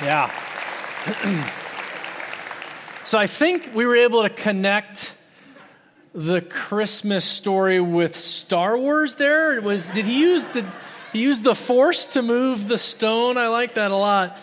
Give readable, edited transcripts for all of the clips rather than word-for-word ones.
Yeah. So I think we were able to connect the Christmas story with Star Wars there. Did he use the Force to move the stone? I like that a lot.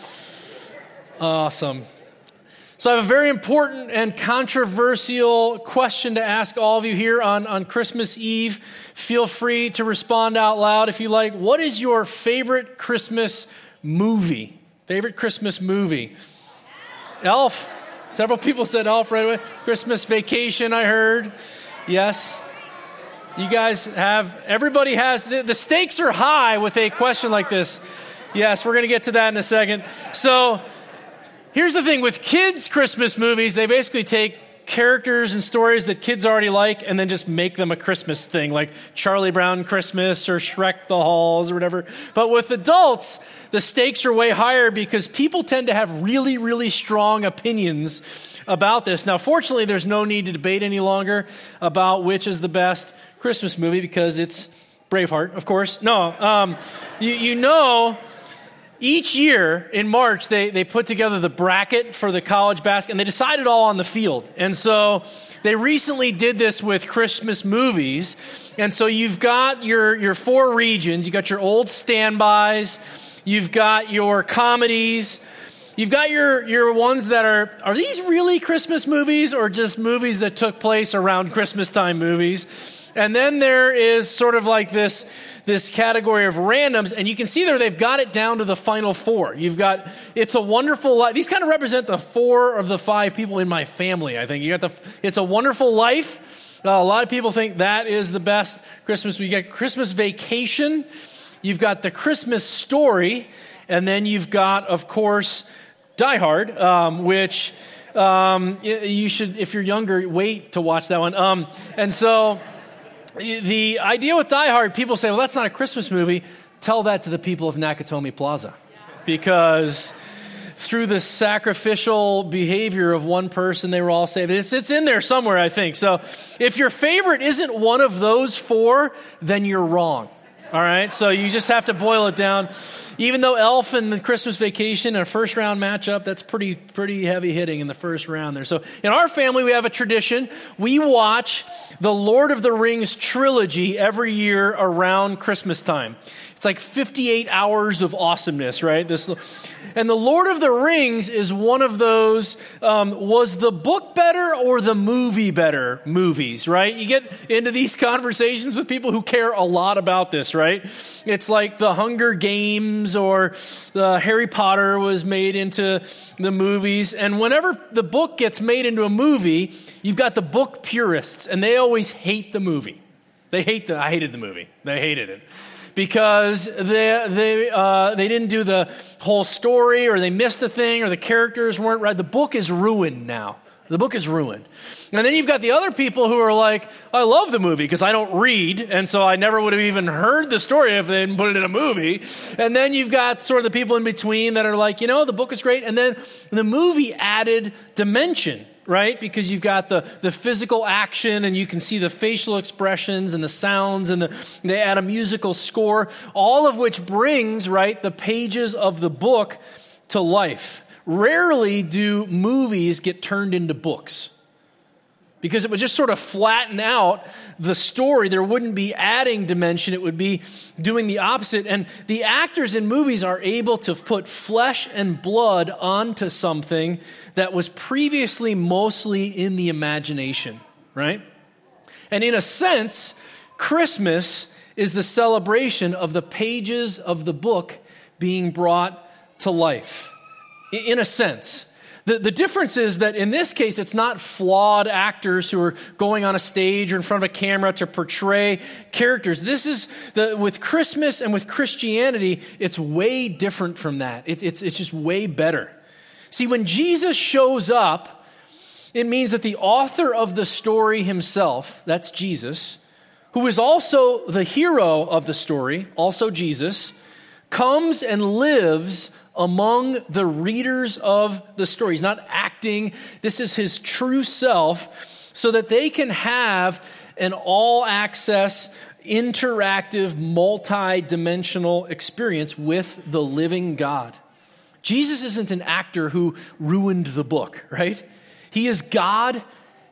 Awesome. So I have a very important and controversial question to ask all of you here on Christmas Eve. Feel free to respond out loud if you like. What is your favorite Christmas movie? Favorite Christmas movie? Elf. Several people said Elf right away. Christmas Vacation, I heard. Yes. You guys everybody has, the stakes are high with a question like this. Yes, we're going to get to that in a second. So here's the thing with kids' Christmas movies, they basically take characters and stories that kids already like and then just make them a Christmas thing, like Charlie Brown Christmas or Shrek the Halls or whatever. But with adults, the stakes are way higher because people tend to have really, really strong opinions about this. Now, fortunately, there's no need to debate any longer about which is the best Christmas movie because it's Braveheart, of course. No, you know, each year in March, they put together the bracket for the college basketball, and they decide it all on the field. And so they recently did this with Christmas movies. And so you've got your four regions. You've got your old standbys. You've got your comedies. You've got your ones that are these really Christmas movies or just movies that took place around Christmas time movies? And then there is sort of like this category of randoms, and you can see there they've got it down to the final four. You've got It's a Wonderful Life. These kind of represent the four of the five people in my family, I think. You got It's a Wonderful Life. A lot of people think that is the best Christmas. We get Christmas Vacation. You've got The Christmas Story, and then you've got, of course, Die Hard, which you should, if you're younger, wait to watch that one. And so the idea with Die Hard, people say, well, that's not a Christmas movie. Tell that to the people of Nakatomi Plaza. Because through the sacrificial behavior of one person, they were all saved. It's in there somewhere, I think. So if your favorite isn't one of those four, then you're wrong. All right? So you just have to boil it down. Even though Elf and the Christmas Vacation in a first round matchup, that's pretty heavy hitting in the first round there. So in our family, we have a tradition. We watch the Lord of the Rings trilogy every year around Christmas time. It's like 58 hours of awesomeness, right? And the Lord of the Rings is one of those, was the book better or the movie better movies, right? You get into these conversations with people who care a lot about this, right? It's like the Hunger Games or the Harry Potter was made into the movies. And whenever the book gets made into a movie, you've got the book purists, and they always hate the movie. I hated the movie. They hated it. Because they didn't do the whole story, or they missed a thing, or the characters weren't right. The book is ruined now. The book is ruined. And then you've got the other people who are like, I love the movie because I don't read, and so I never would have even heard the story if they didn't put it in a movie. And then you've got sort of the people in between that are like, the book is great. And then the movie added dimension, right? Because you've got the physical action, and you can see the facial expressions and the sounds, and they add a musical score, all of which brings, right, the pages of the book to life. Rarely do movies get turned into books because it would just sort of flatten out the story. There wouldn't be adding dimension. It would be doing the opposite. And the actors in movies are able to put flesh and blood onto something that was previously mostly in the imagination, right? And in a sense, Christmas is the celebration of the pages of the book being brought to life. In a sense. The difference is that in this case, it's not flawed actors who are going on a stage or in front of a camera to portray characters. This is, with Christmas and with Christianity, it's way different from that. It's just way better. See, when Jesus shows up, it means that the author of the story himself, that's Jesus, who is also the hero of the story, also Jesus, comes and lives among the readers of the story. He's not acting. This is his true self, so that they can have an all-access, interactive, multi-dimensional experience with the living God. Jesus isn't an actor who ruined the book, right? He is God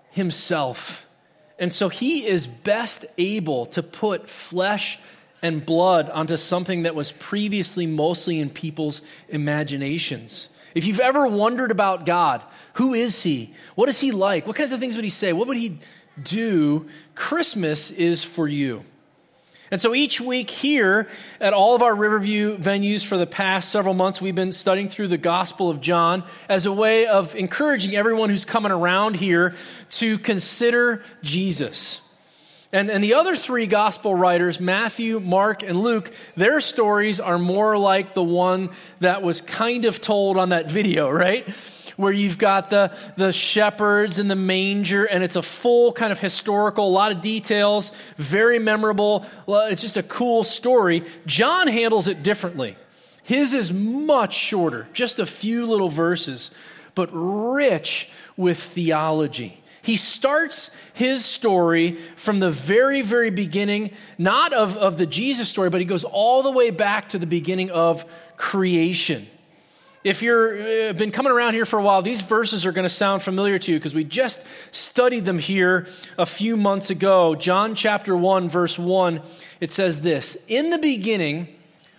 himself. And so he is best able to put flesh and blood onto something that was previously mostly in people's imaginations. If you've ever wondered about God, who is he? What is he like? What kinds of things would he say? What would he do? Christmas is for you. And so each week here at all of our Riverview venues for the past several months, we've been studying through the Gospel of John as a way of encouraging everyone who's coming around here to consider Jesus. And the other three gospel writers, Matthew, Mark, and Luke, their stories are more like the one that was kind of told on that video, right? Where you've got the shepherds and the manger, and it's a full kind of historical, a lot of details, very memorable. It's just a cool story. John handles it differently. His is much shorter, just a few little verses, but rich with theology. He starts his story from the very, very beginning, not of the Jesus story, but he goes all the way back to the beginning of creation. If you've been coming around here for a while, these verses are going to sound familiar to you because we just studied them here a few months ago. John chapter 1, verse 1, it says this: "In the beginning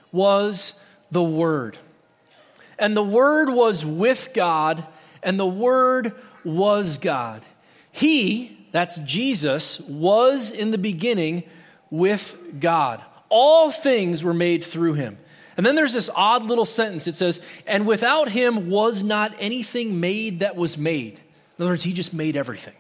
was the Word, and the Word was with God, and the Word was God. He," that's Jesus, "was in the beginning with God. All things were made through him." And then there's this odd little sentence. It says, "And without him was not anything made that was made." In other words, he just made everything.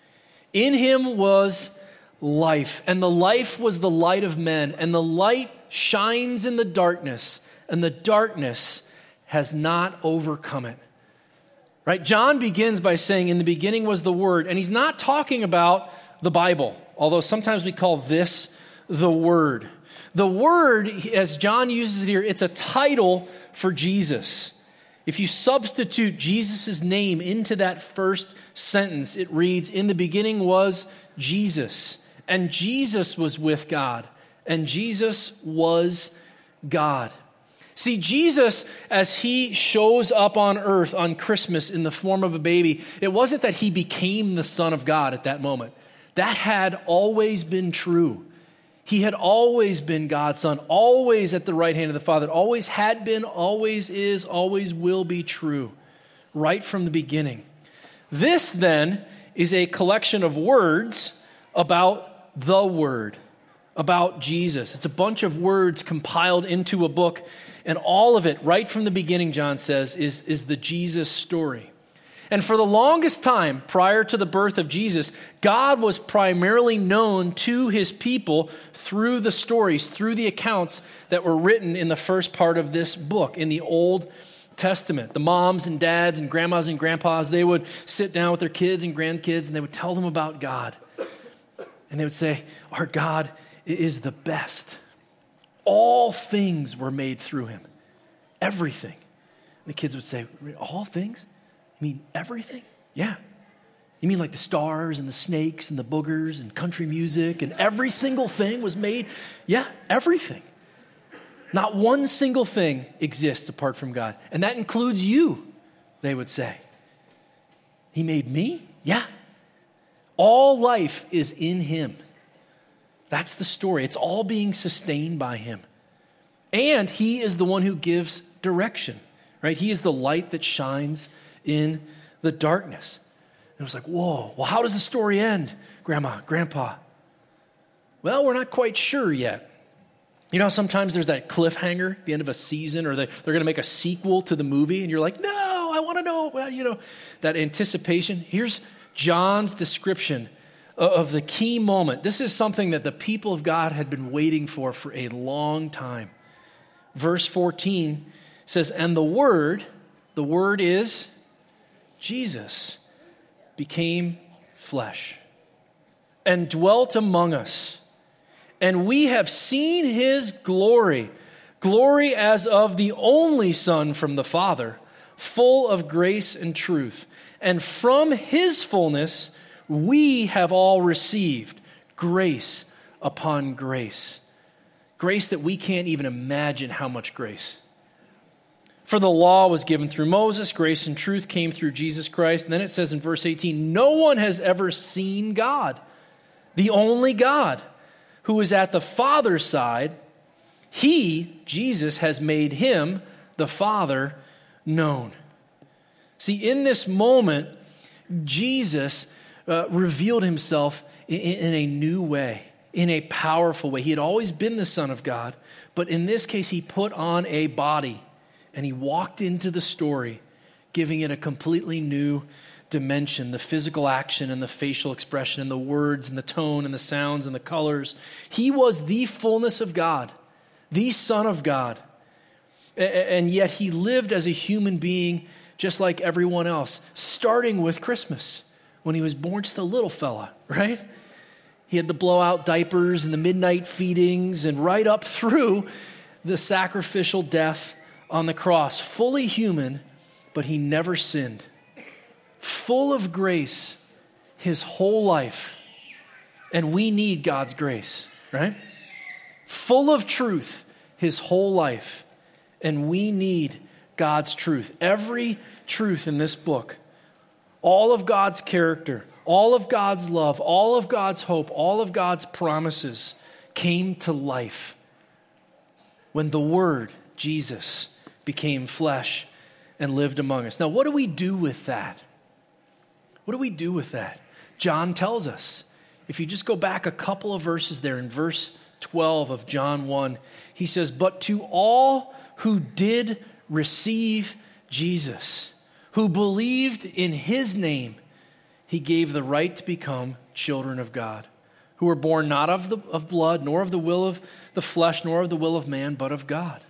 "In him was life, and the life was the light of men, and the light shines in the darkness, and the darkness has not overcome it." Right? John begins by saying, "In the beginning was the Word," and he's not talking about the Bible, although sometimes we call this the Word. The Word, as John uses it here, it's a title for Jesus. If you substitute Jesus' name into that first sentence, it reads, "In the beginning was Jesus, and Jesus was with God, and Jesus was God." See, Jesus, as he shows up on earth on Christmas in the form of a baby, it wasn't that he became the Son of God at that moment. That had always been true. He had always been God's Son, always at the right hand of the Father. It always had been, always is, always will be true, right from the beginning. This, then, is a collection of words about the Word, about Jesus. It's a bunch of words compiled into a book, and all of it, right from the beginning, John says, is the Jesus story. And for the longest time, prior to the birth of Jesus, God was primarily known to his people through the stories, through the accounts that were written in the first part of this book, in the Old Testament. The moms and dads and grandmas and grandpas, they would sit down with their kids and grandkids, and they would tell them about God. And they would say, "Our God is the best. All things were made through him. Everything." And the kids would say, "All things? You mean everything?" "Yeah." "You mean like the stars and the snakes and the boogers and country music and every single thing was made?" "Yeah, everything. Not one single thing exists apart from God. And that includes you," they would say. "He made me?" "Yeah." All life is in him. That's the story. It's all being sustained by him. And he is the one who gives direction, right? He is the light that shines in the darkness. And it was like, whoa, well, how does the story end, Grandma, Grandpa? Well, we're not quite sure yet. You know, sometimes there's that cliffhanger at the end of a season, or they're going to make a sequel to the movie, and you're like, no, I want to know. Well, you know, that anticipation. Here's John's description of the key moment. This is something that the people of God had been waiting for a long time. Verse 14 says, "And the Word is Jesus, became flesh and dwelt among us. And we have seen his glory, glory as of the only Son from the Father, full of grace and truth. And from his fullness we have all received grace upon grace." Grace that we can't even imagine how much grace. For the law was given through Moses, grace and truth came through Jesus Christ. And then it says in verse 18, no one has ever seen God, the only God, who is at the Father's side. He, Jesus, has made him, the Father, known. See, in this moment, Jesus revealed himself in a new way, in a powerful way. He had always been the Son of God, but in this case, he put on a body. And he walked into the story, giving it a completely new dimension, the physical action and the facial expression and the words and the tone and the sounds and the colors. He was the fullness of God, the Son of God. And yet he lived as a human being just like everyone else, starting with Christmas when he was born, just a little fella, right? He had the blowout diapers and the midnight feedings and right up through the sacrificial death on the cross, fully human, but he never sinned. Full of grace his whole life. And we need God's grace, right? Full of truth his whole life. And we need God's truth. Every truth in this book, all of God's character, all of God's love, all of God's hope, all of God's promises came to life when the Word, Jesus, became flesh and lived among us. Now, what do we do with that? What do we do with that? John tells us. If you just go back a couple of verses there, in verse 12 of John 1, he says, but to all who did receive Jesus, who believed in his name, he gave the right to become children of God, who were born not of blood, nor of the will of the flesh, nor of the will of man, but of God.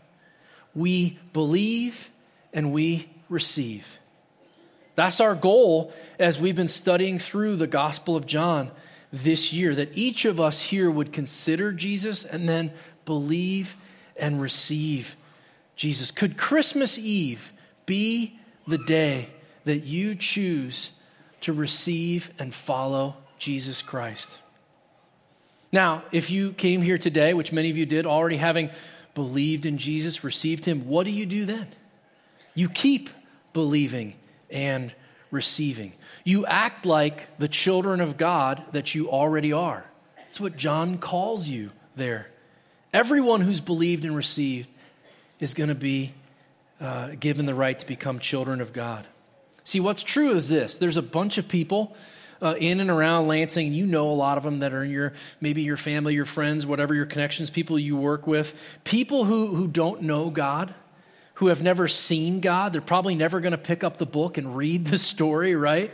We believe and we receive. That's our goal as we've been studying through the Gospel of John this year, that each of us here would consider Jesus and then believe and receive Jesus. Could Christmas Eve be the day that you choose to receive and follow Jesus Christ? Now, if you came here today, which many of you did, already having believed in Jesus, received him, what do you do then? You keep believing and receiving. You act like the children of God that you already are. That's what John calls you there. Everyone who's believed and received is going to be given the right to become children of God. See, what's true is this. There's a bunch of people in and around Lansing. You know a lot of them that are in maybe your family, your friends, whatever your connections, people you work with. People who don't know God, who have never seen God. They're probably never going to pick up the book and read the story, right?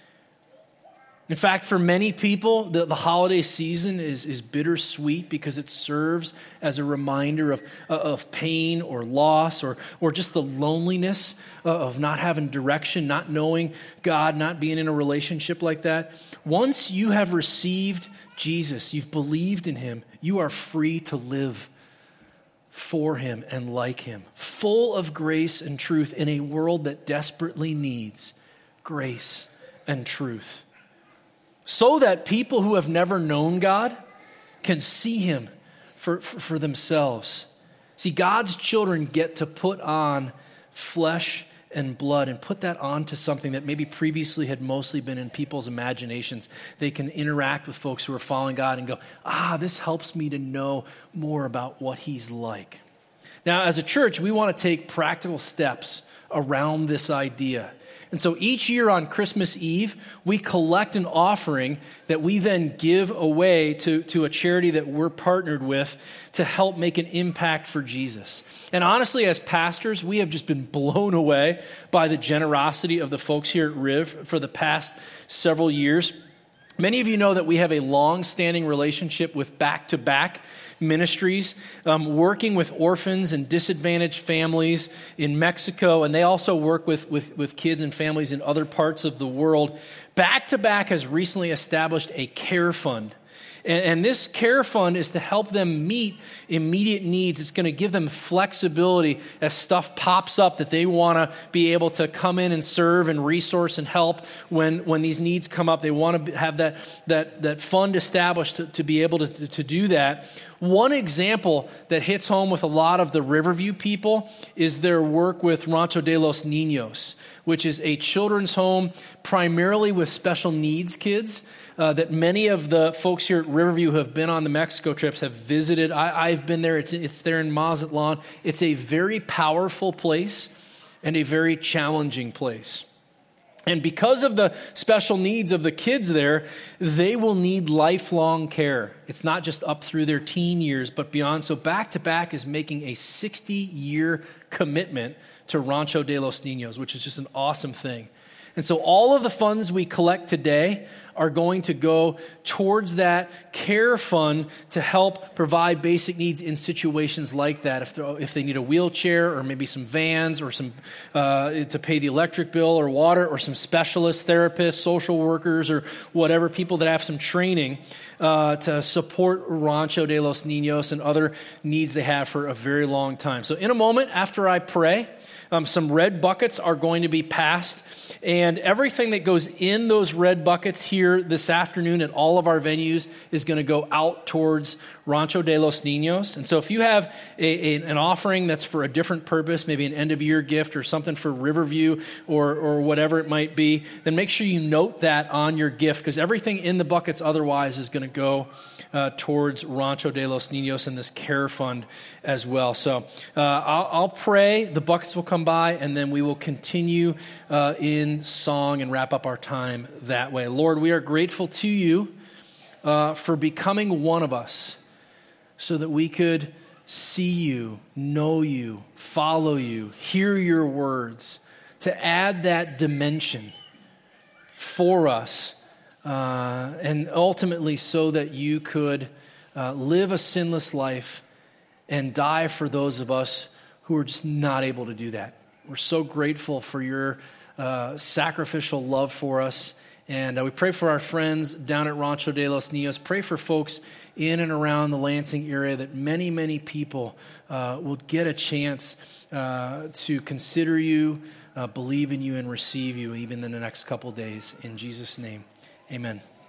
In fact, for many people, the holiday season is bittersweet because it serves as a reminder of pain or loss or just the loneliness of not having direction, not knowing God, not being in a relationship like that. Once you have received Jesus, you've believed in him, you are free to live for him and like him, full of grace and truth in a world that desperately needs grace and truth. So that people who have never known God can see him for themselves. See, God's children get to put on flesh and blood and put that onto something that maybe previously had mostly been in people's imaginations. They can interact with folks who are following God and go, this helps me to know more about what he's like. Now, as a church, we want to take practical steps around this idea. And so each year on Christmas Eve, we collect an offering that we then give away to a charity that we're partnered with to help make an impact for Jesus. And honestly, as pastors, we have just been blown away by the generosity of the folks here at Riv for the past several years. Many of you know that we have a long-standing relationship with Back to Back Ministries, working with orphans and disadvantaged families in Mexico, and they also work with kids and families in other parts of the world. Back to Back has recently established a care fund, And this care fund is to help them meet immediate needs. It's going to give them flexibility as stuff pops up that they want to be able to come in and serve and resource and help when these needs come up. They want to have that fund established to be able to do that. One example that hits home with a lot of the Riverview people is their work with Rancho de los Niños, which is a children's home primarily with special needs kids that many of the folks here at Riverview who have been on the Mexico trips have visited. I've been there. It's there in Mazatlan. It's a very powerful place and a very challenging place. And because of the special needs of the kids there, they will need lifelong care. It's not just up through their teen years, but beyond. So Back to Back is making a 60-year commitment to Rancho de los Niños, which is just an awesome thing. And so all of the funds we collect today are going to go towards that care fund to help provide basic needs in situations like that. If they need a wheelchair or maybe some vans or some to pay the electric bill or water or some specialist therapists, social workers or whatever, people that have some training to support Rancho de los Niños and other needs they have for a very long time. So in a moment after I pray, some red buckets are going to be passed, and everything that goes in those red buckets here this afternoon at all of our venues is going to go out towards Rancho de los Niños. And so if you have an offering that's for a different purpose, maybe an end-of-year gift or something for Riverview or whatever it might be, then make sure you note that on your gift, because everything in the buckets otherwise is going to go towards Rancho de los Niños and this care fund as well. So I'll pray, the buckets will come by, and then we will continue in song and wrap up our time that way. Lord, we are grateful to you for becoming one of us so that we could see you, know you, follow you, hear your words, to add that dimension for us, and ultimately so that you could live a sinless life and die for those of us who are just not able to do that. We're so grateful for your sacrificial love for us. And we pray for our friends down at Rancho de los Niños. Pray for folks in and around the Lansing area that many, many people will get a chance to consider you, believe in you, and receive you even in the next couple days. In Jesus' name, amen.